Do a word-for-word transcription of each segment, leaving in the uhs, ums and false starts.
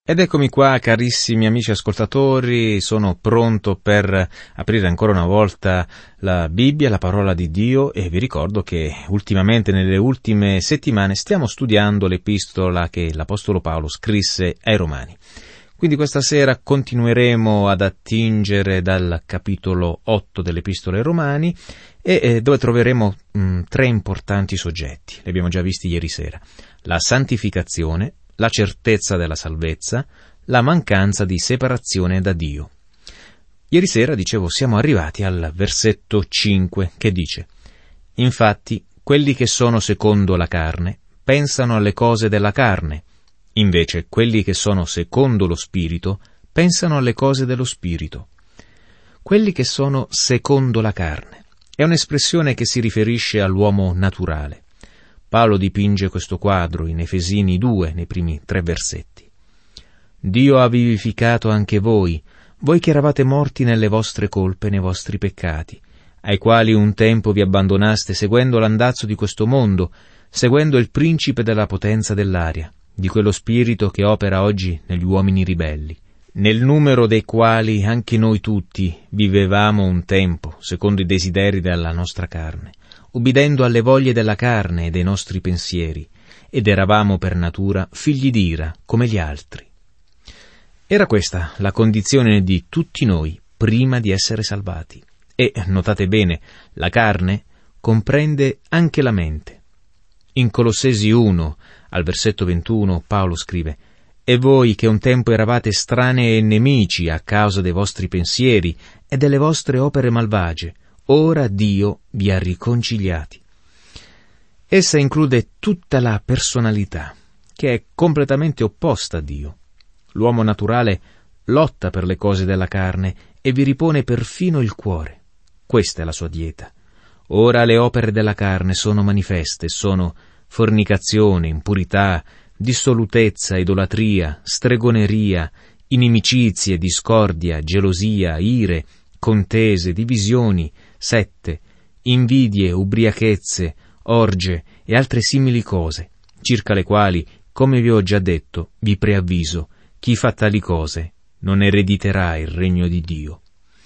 Ed eccomi qua, carissimi amici ascoltatori, sono pronto per aprire ancora una volta la Bibbia, la parola di Dio, e vi ricordo che ultimamente, nelle ultime settimane, stiamo studiando l'epistola che l'Apostolo Paolo scrisse ai Romani. Quindi questa sera continueremo ad attingere dal capitolo otto dell'Epistola ai Romani, e eh, dove troveremo mh, tre importanti soggetti. Li abbiamo già visti ieri sera: la santificazione, la certezza della salvezza, la mancanza di separazione da Dio. Ieri sera, dicevo, siamo arrivati al versetto cinque, che dice: «Infatti, quelli che sono secondo la carne pensano alle cose della carne, invece quelli che sono secondo lo Spirito pensano alle cose dello Spirito». Quelli che sono secondo la carne è un'espressione che si riferisce all'uomo naturale. Paolo dipinge questo quadro in Efesini due, nei primi tre versetti. «Dio ha vivificato anche voi, voi che eravate morti nelle vostre colpe e nei vostri peccati, ai quali un tempo vi abbandonaste seguendo l'andazzo di questo mondo, seguendo il principe della potenza dell'aria, di quello spirito che opera oggi negli uomini ribelli, nel numero dei quali anche noi tutti vivevamo un tempo, secondo i desideri della nostra carne, ubbidendo alle voglie della carne e dei nostri pensieri, ed eravamo per natura figli d'ira come gli altri». Era questa la condizione di tutti noi prima di essere salvati. E, notate bene, la carne comprende anche la mente. In Colossesi uno, al versetto ventuno, Paolo scrive: «E voi che un tempo eravate estranei e nemici a causa dei vostri pensieri e delle vostre opere malvagie, ora Dio vi ha riconciliati». Essa include tutta la personalità, che è completamente opposta a Dio. L'uomo naturale lotta per le cose della carne e vi ripone perfino il cuore. Questa è la sua dieta. Ora le opere della carne sono manifeste, sono fornicazione, impurità, dissolutezza, idolatria, stregoneria, inimicizie, discordia, gelosia, ire, contese, divisioni, sette, invidie, ubriachezze, orge e altre simili cose, circa le quali, come vi ho già detto, vi preavviso: chi fa tali cose non erediterà il regno di Dio.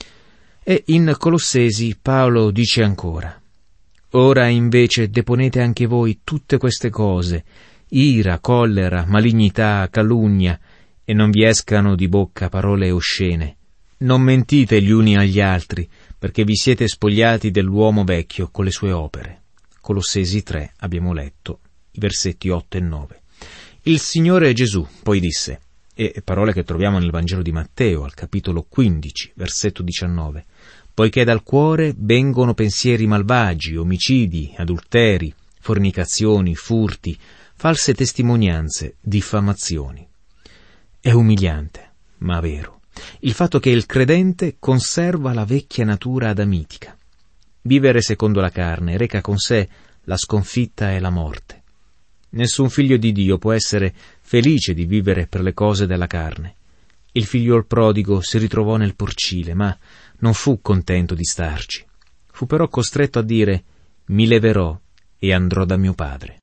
E in Colossesi Paolo dice ancora: «Ora invece deponete anche voi tutte queste cose, ira, collera, malignità, calunnia, e non vi escano di bocca parole oscene. Non mentite gli uni agli altri, perché vi siete spogliati dell'uomo vecchio con le sue opere». Colossesi tre, abbiamo letto i versetti otto e nove. Il Signore Gesù poi disse, e parole che troviamo nel Vangelo di Matteo, al capitolo quindici, versetto diciannove: «Poiché dal cuore vengono pensieri malvagi, omicidi, adulteri, fornicazioni, furti, false testimonianze, diffamazioni». È umiliante, ma vero, il fatto che il credente conserva la vecchia natura adamitica. Vivere secondo la carne reca con sé la sconfitta e la morte. Nessun figlio di Dio può essere felice di vivere per le cose della carne. Il figliol prodigo si ritrovò nel porcile, ma non fu contento di starci. Fu però costretto a dire: «Mi leverò e andrò da mio padre».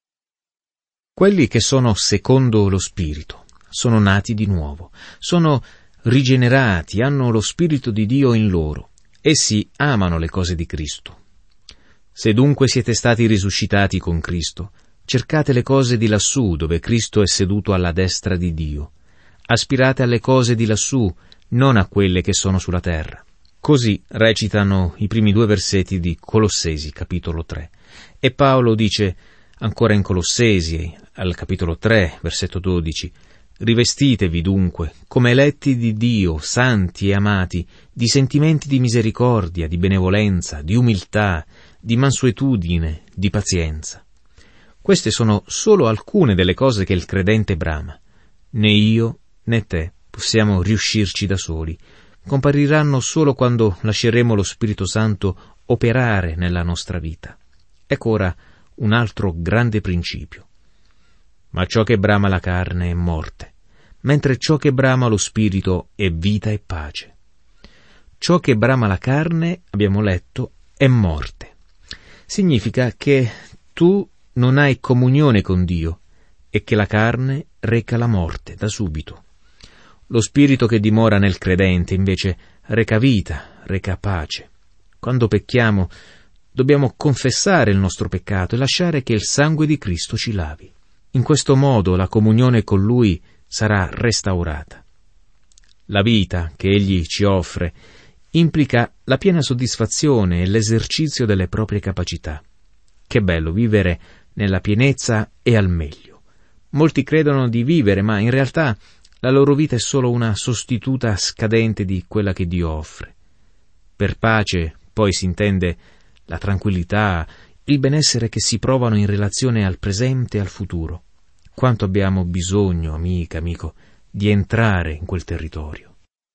Quelli che sono secondo lo Spirito sono nati di nuovo, sono rigenerati, hanno lo Spirito di Dio in loro. Essi amano le cose di Cristo. Se dunque siete stati risuscitati con Cristo, cercate le cose di lassù, dove Cristo è seduto alla destra di Dio. Aspirate alle cose di lassù, non a quelle che sono sulla terra. Così recitano i primi due versetti di Colossesi, capitolo tre. E Paolo dice ancora in Colossesi, al capitolo tre, versetto dodici: «Rivestitevi dunque, come eletti di Dio, santi e amati, di sentimenti di misericordia, di benevolenza, di umiltà, di mansuetudine, di pazienza». Queste sono solo alcune delle cose che il credente brama. Né io né te possiamo riuscirci da soli. Compariranno solo quando lasceremo lo Spirito Santo operare nella nostra vita. Ecco ora un altro grande principio. Ma ciò che brama la carne è morte, mentre ciò che brama lo Spirito è vita e pace. Ciò che brama la carne, abbiamo letto, è morte. Significa che tu non hai comunione con Dio e che la carne reca la morte da subito. Lo Spirito che dimora nel credente, invece, reca vita, reca pace. Quando pecchiamo, dobbiamo confessare il nostro peccato e lasciare che il sangue di Cristo ci lavi. In questo modo la comunione con Lui sarà restaurata. La vita che Egli ci offre implica la piena soddisfazione e l'esercizio delle proprie capacità. Che bello vivere nella pienezza e al meglio. Molti credono di vivere, ma in realtà la loro vita è solo una sostituta scadente di quella che Dio offre. Per pace poi si intende la tranquillità, il benessere che si provano in relazione al presente e al futuro. Quanto abbiamo bisogno, amica, amico, di entrare in quel territorio.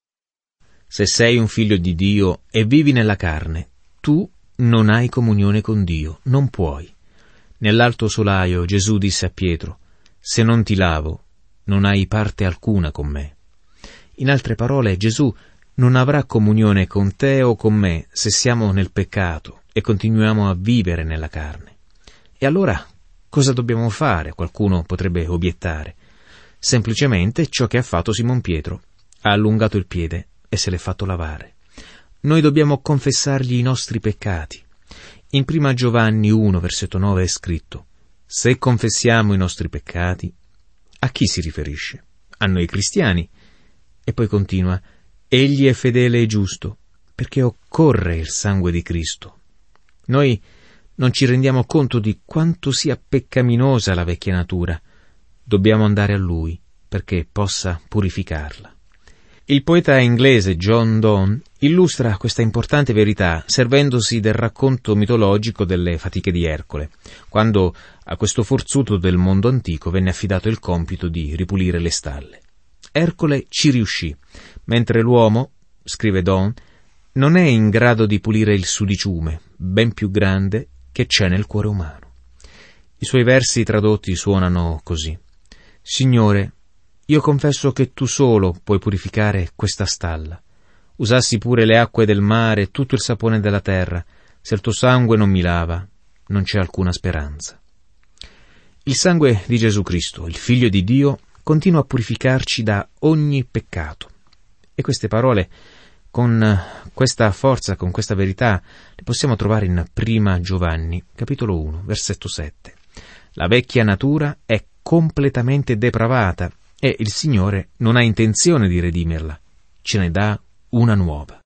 Se sei un figlio di Dio e vivi nella carne, tu non hai comunione con Dio, non puoi. Nell'alto solaio Gesù disse a Pietro: «Se non ti lavo, non hai parte alcuna con me». In altre parole, Gesù non avrà comunione con te o con me se siamo nel peccato e continuiamo a vivere nella carne. E allora cosa dobbiamo fare? Qualcuno potrebbe obiettare. Semplicemente ciò che ha fatto Simon Pietro: ha allungato il piede e se l'è fatto lavare. Noi dobbiamo confessargli i nostri peccati. In prima Giovanni uno, versetto nove è scritto: «Se confessiamo i nostri peccati», a chi si riferisce? A noi cristiani. E poi continua: «Egli è fedele e giusto, perché occorre il sangue di Cristo». Noi non ci rendiamo conto di quanto sia peccaminosa la vecchia natura. Dobbiamo andare a Lui perché possa purificarla. Il poeta inglese John Donne illustra questa importante verità servendosi del racconto mitologico delle fatiche di Ercole, quando a questo forzuto del mondo antico venne affidato il compito di ripulire le stalle. Ercole ci riuscì, mentre l'uomo, scrive Donne, non è in grado di pulire il sudiciume, ben più grande, che c'è nel cuore umano. I suoi versi tradotti suonano così: «Signore, io confesso che tu solo puoi purificare questa stalla. Usassi pure le acque del mare e tutto il sapone della terra, se il tuo sangue non mi lava, non c'è alcuna speranza». Il sangue di Gesù Cristo, il Figlio di Dio, continua a purificarci da ogni peccato. E queste parole, con questa forza, con questa verità, le possiamo trovare in prima Giovanni, capitolo uno, versetto sette. La vecchia natura è completamente depravata e il Signore non ha intenzione di redimerla, ce ne dà una nuova.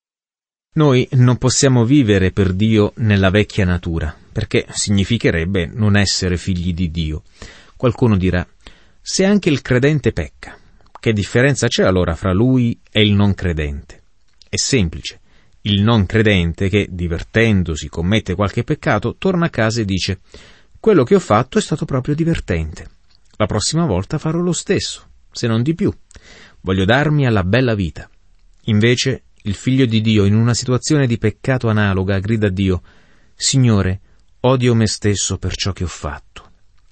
Noi non possiamo vivere per Dio nella vecchia natura, perché significherebbe non essere figli di Dio. Qualcuno dirà: se anche il credente pecca, che differenza c'è allora fra lui e il non credente? È semplice. Il non credente che, divertendosi, commette qualche peccato, torna a casa e dice: quello che ho fatto è stato proprio divertente. La prossima volta farò lo stesso, se non di più. Voglio darmi alla bella vita. Invece, il Figlio di Dio, in una situazione di peccato analoga, grida a Dio: Signore, odio me stesso per ciò che ho fatto.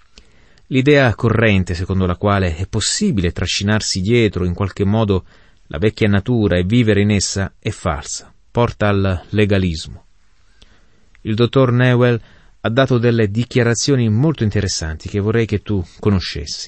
L'idea corrente secondo la quale è possibile trascinarsi dietro in qualche modo la vecchia natura e vivere in essa è falsa, porta al legalismo. Il dottor Newell ha dato delle dichiarazioni molto interessanti che vorrei che tu conoscessi.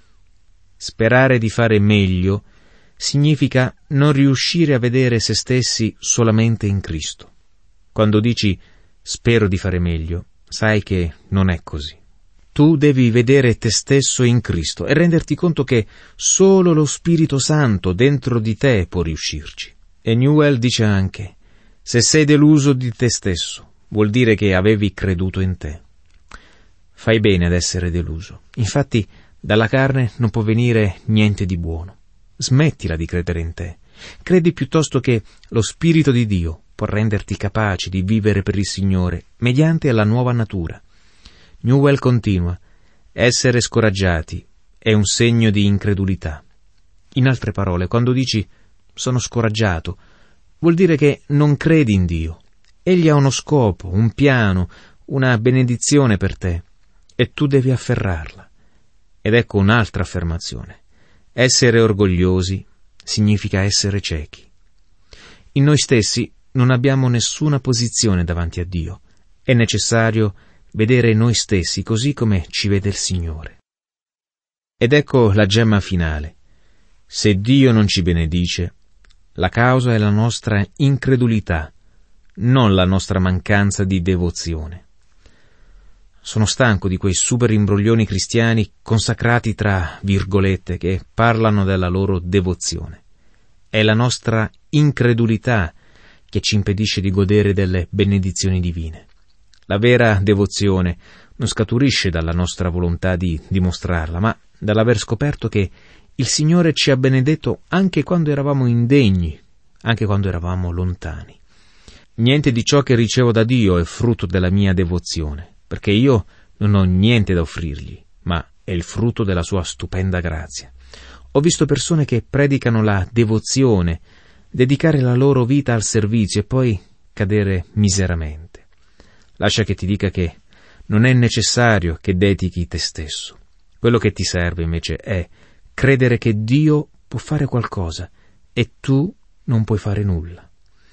Sperare di fare meglio significa non riuscire a vedere se stessi solamente in Cristo. Quando dici spero di fare meglio, sai che non è così. Tu devi vedere te stesso in Cristo e renderti conto che solo lo Spirito Santo dentro di te può riuscirci. E Newell dice anche: se sei deluso di te stesso, vuol dire che avevi creduto in te. Fai bene ad essere deluso. Infatti, dalla carne non può venire niente di buono. Smettila di credere in te. Credi piuttosto che lo Spirito di Dio può renderti capace di vivere per il Signore mediante la nuova natura. Newell continua: essere scoraggiati è un segno di incredulità. In altre parole, quando dici sono scoraggiato, vuol dire che non credi in Dio. Egli ha uno scopo, un piano, una benedizione per te, e tu devi afferrarla. Ed ecco un'altra affermazione: essere orgogliosi significa essere ciechi. In noi stessi non abbiamo nessuna posizione davanti a Dio. È necessario vedere noi stessi così come ci vede il Signore. Ed ecco la gemma finale. Se Dio non ci benedice, la causa è la nostra incredulità, non la nostra mancanza di devozione. Sono stanco di quei super imbroglioni cristiani consacrati tra virgolette che parlano della loro devozione. È la nostra incredulità che ci impedisce di godere delle benedizioni divine. La vera devozione non scaturisce dalla nostra volontà di dimostrarla, ma dall'aver scoperto che il Signore ci ha benedetto anche quando eravamo indegni, anche quando eravamo lontani. Niente di ciò che ricevo da Dio è frutto della mia devozione, perché io non ho niente da offrirgli, ma è il frutto della sua stupenda grazia. Ho visto persone che predicano la devozione, dedicare la loro vita al servizio e poi cadere miseramente. Lascia che ti dica che non è necessario che dedichi te stesso. Quello che ti serve invece è credere che Dio può fare qualcosa e tu non puoi fare nulla.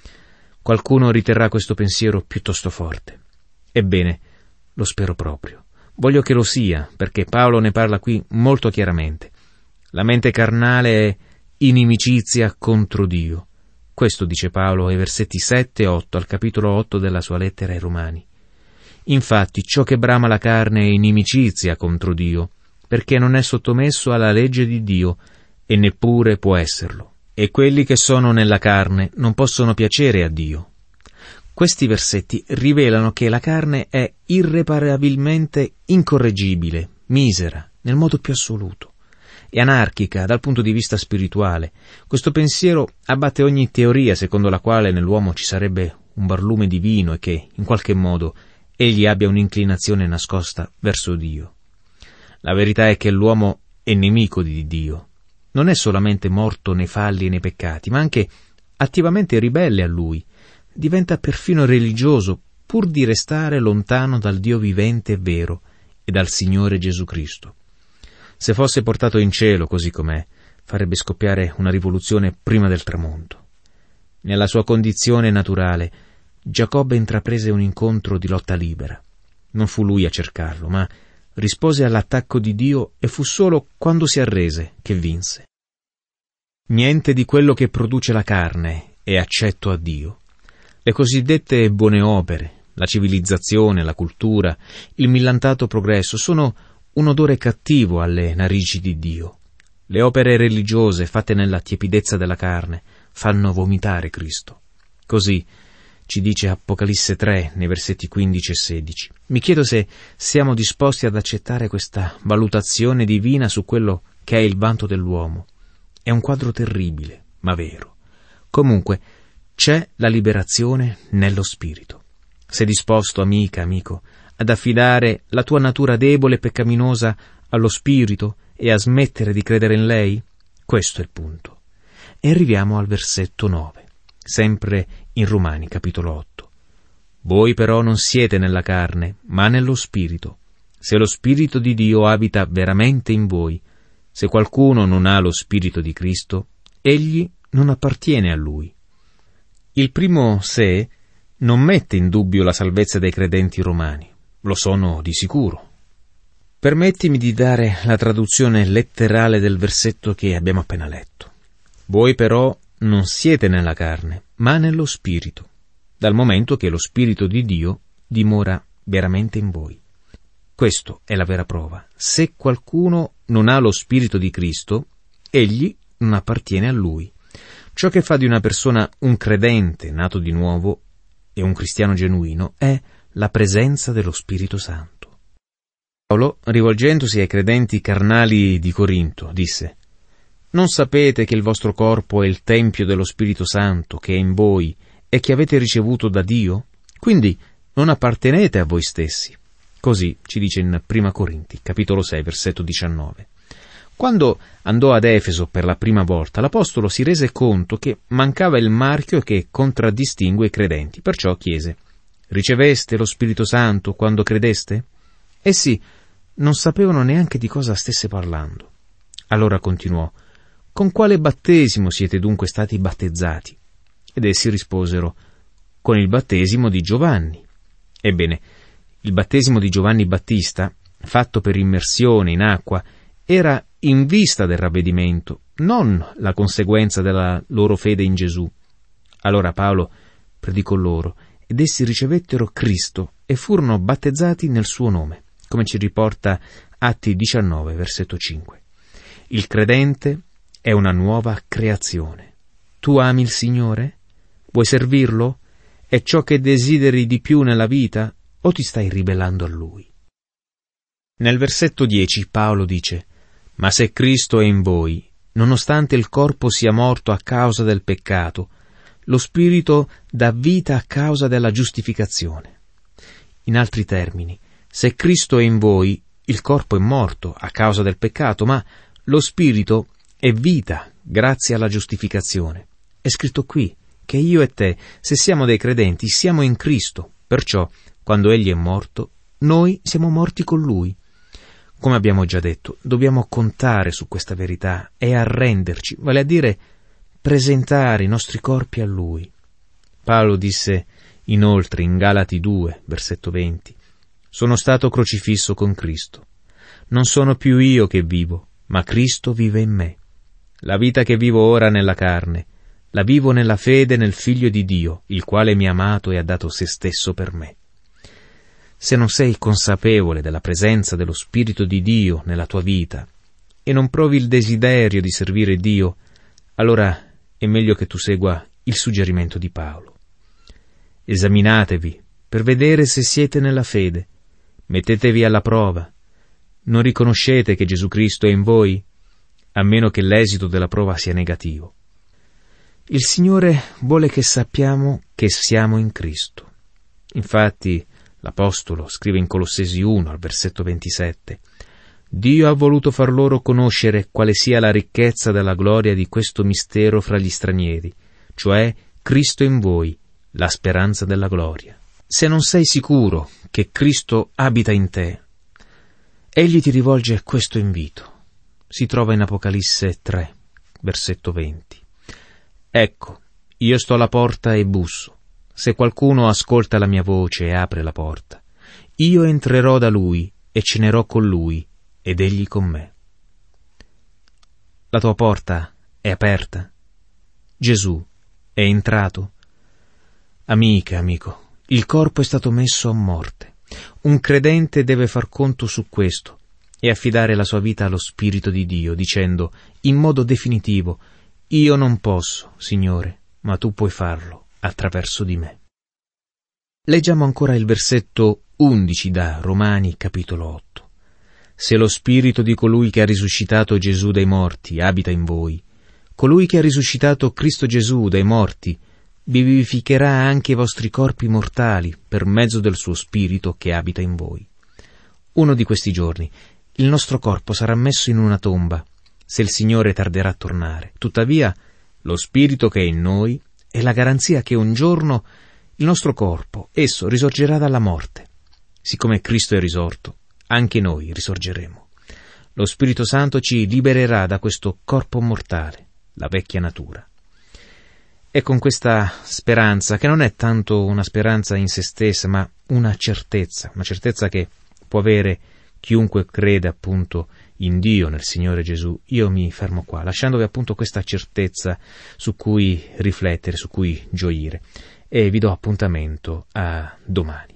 Qualcuno riterrà questo pensiero piuttosto forte. Ebbene, lo spero proprio. Voglio che lo sia, perché Paolo ne parla qui molto chiaramente. La mente carnale è inimicizia contro Dio. Questo dice Paolo ai versetti sette e otto al capitolo otto della sua lettera ai Romani. Infatti, ciò che brama la carne è inimicizia contro Dio, perché non è sottomesso alla legge di Dio e neppure può esserlo. E quelli che sono nella carne non possono piacere a Dio. Questi versetti rivelano che la carne è irreparabilmente incorreggibile, misera, nel modo più assoluto, e anarchica dal punto di vista spirituale. Questo pensiero abbatte ogni teoria secondo la quale nell'uomo ci sarebbe un barlume divino e che, in qualche modo, egli abbia un'inclinazione nascosta verso Dio. La verità è che l'uomo è nemico di Dio. Non è solamente morto nei falli e nei peccati, ma anche attivamente ribelle a Lui. Diventa perfino religioso, pur di restare lontano dal Dio vivente e vero e dal Signore Gesù Cristo. Se fosse portato in cielo così com'è, farebbe scoppiare una rivoluzione prima del tramonto. Nella sua condizione naturale, Giacobbe intraprese un incontro di lotta libera. Non fu lui a cercarlo, ma rispose all'attacco di Dio e fu solo quando si arrese che vinse. Niente di quello che produce la carne è accetto a Dio. Le cosiddette buone opere, la civilizzazione, la cultura, il millantato progresso sono un odore cattivo alle narici di Dio. Le opere religiose fatte nella tiepidezza della carne fanno vomitare Cristo. Così ci dice Apocalisse tre nei versetti quindici e sedici. Mi chiedo se siamo disposti ad accettare questa valutazione divina su quello che è il vanto dell'uomo. È un quadro terribile, ma vero. Comunque, c'è la liberazione nello spirito. Sei disposto, amica, amico, ad affidare la tua natura debole e peccaminosa allo spirito e a smettere di credere in lei? Questo è il punto. E arriviamo al versetto nove, sempre in Romani, capitolo otto. Voi però non siete nella carne, ma nello spirito, se lo spirito di Dio abita veramente in voi. Se qualcuno non ha lo spirito di Cristo, egli non appartiene a lui. Il primo se non mette in dubbio la salvezza dei credenti romani, lo sono di sicuro. Permettimi di dare la traduzione letterale del versetto che abbiamo appena letto. Voi però non siete nella carne, ma nello spirito, dal momento che lo spirito di Dio dimora veramente in voi. Questo è la vera prova. Se qualcuno non ha lo spirito di Cristo, egli non appartiene a lui. Ciò che fa di una persona un credente nato di nuovo e un cristiano genuino è la presenza dello Spirito Santo. Paolo, rivolgendosi ai credenti carnali di Corinto, disse: «Non sapete che il vostro corpo è il tempio dello Spirito Santo che è in voi e che avete ricevuto da Dio? Quindi non appartenete a voi stessi». Così ci dice in Prima Corinti, capitolo sei, versetto diciannove. Quando andò ad Efeso per la prima volta, l'Apostolo si rese conto che mancava il marchio che contraddistingue i credenti, perciò chiese: «Riceveste lo Spirito Santo quando credeste?» Essi non sapevano neanche di cosa stesse parlando. Allora continuò: «Con quale battesimo siete dunque stati battezzati?» Ed essi risposero: «Con il battesimo di Giovanni». Ebbene, il battesimo di Giovanni Battista, fatto per immersione in acqua, era in vista del ravvedimento, non la conseguenza della loro fede in Gesù. Allora Paolo predicò loro, ed essi ricevettero Cristo e furono battezzati nel suo nome, come ci riporta Atti diciannove, versetto cinque. Il credente è una nuova creazione. Tu ami il Signore? Vuoi servirlo? È ciò che desideri di più nella vita? O ti stai ribellando a Lui? Nel versetto dieci Paolo dice: «Ma se Cristo è in voi, nonostante il corpo sia morto a causa del peccato, lo Spirito dà vita a causa della giustificazione». In altri termini, se Cristo è in voi, il corpo è morto a causa del peccato, ma lo Spirito è vita grazie alla giustificazione. È scritto qui che io e te, se siamo dei credenti, siamo in Cristo, perciò quando Egli è morto, noi siamo morti con Lui. Come abbiamo già detto, dobbiamo contare su questa verità e arrenderci, vale a dire presentare i nostri corpi a Lui. Paolo disse inoltre in Galati due, versetto venti: «Sono stato crocifisso con Cristo. Non sono più io che vivo, ma Cristo vive in me. La vita che vivo ora nella carne, la vivo nella fede nel Figlio di Dio, il quale mi ha amato e ha dato se stesso per me». Se non sei consapevole della presenza dello Spirito di Dio nella tua vita e non provi il desiderio di servire Dio, allora è meglio che tu segua il suggerimento di Paolo. Esaminatevi per vedere se siete nella fede. Mettetevi alla prova. Non riconoscete che Gesù Cristo è in voi? A meno che l'esito della prova sia negativo. Il Signore vuole che sappiamo che siamo in Cristo. Infatti, l'Apostolo scrive in Colossesi uno, al versetto ventisette: «Dio ha voluto far loro conoscere quale sia la ricchezza della gloria di questo mistero fra gli stranieri, cioè Cristo in voi, la speranza della gloria». Se non sei sicuro che Cristo abita in te, Egli ti rivolge questo invito. Si trova in Apocalisse tre, versetto venti. «Ecco, io sto alla porta e busso. Se qualcuno ascolta la mia voce e apre la porta, io entrerò da lui e cenerò con lui ed egli con me». La tua porta è aperta? Gesù è entrato? Amica, amico, il corpo è stato messo a morte. Un credente deve far conto su questo e affidare la sua vita allo Spirito di Dio, dicendo in modo definitivo: «Io non posso, Signore, ma tu puoi farlo attraverso di me». Leggiamo ancora il versetto undici da Romani capitolo otto. «Se lo Spirito di colui che ha risuscitato Gesù dai morti abita in voi, colui che ha risuscitato Cristo Gesù dai morti vivificherà anche i vostri corpi mortali per mezzo del suo Spirito che abita in voi». Uno di questi giorni il nostro corpo sarà messo in una tomba, se il Signore tarderà a tornare. Tuttavia, lo Spirito che è in noi è la garanzia che un giorno il nostro corpo, esso, risorgerà dalla morte. Siccome Cristo è risorto, anche noi risorgeremo. Lo Spirito Santo ci libererà da questo corpo mortale, la vecchia natura. È con questa speranza, che non è tanto una speranza in se stessa, ma una certezza, una certezza che può avere chiunque crede appunto in Dio, nel Signore Gesù. Io mi fermo qua, lasciandovi appunto questa certezza su cui riflettere, su cui gioire, e vi do appuntamento a domani.